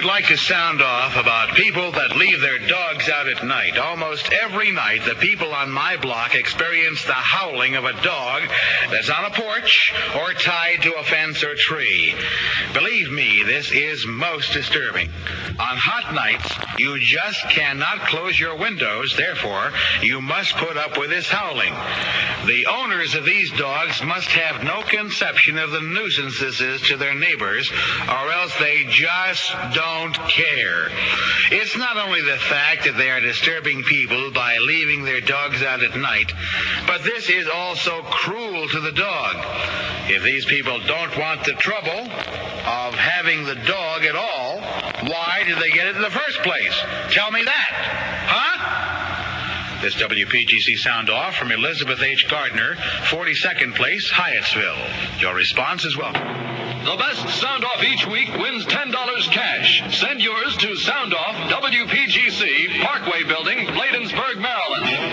would like to sound off about people that leave their dogs out at night. Almost every night, the people on my block experience the howling of a dog that's on a porch or tied to a fence or tree. Believe me, this is most disturbing. On hot nights, you just cannot close your windows. Therefore, you must put up with this howling. The owners of these dogs must have no conception of the nuisance this is to their neighbors, or else they just don't care. It's not only the fact that they are disturbing people by leaving their dogs out at night, but this is also cruel to the dog. If these people don't want the trouble of having the dog at all, why did they get it in the first place? Tell me that. Huh? This WPGC sound off from Elizabeth H. Gardner, 42nd Place, Hyattsville. Your response is welcome. The best sound off each week wins $10 cash. Send yours to sound off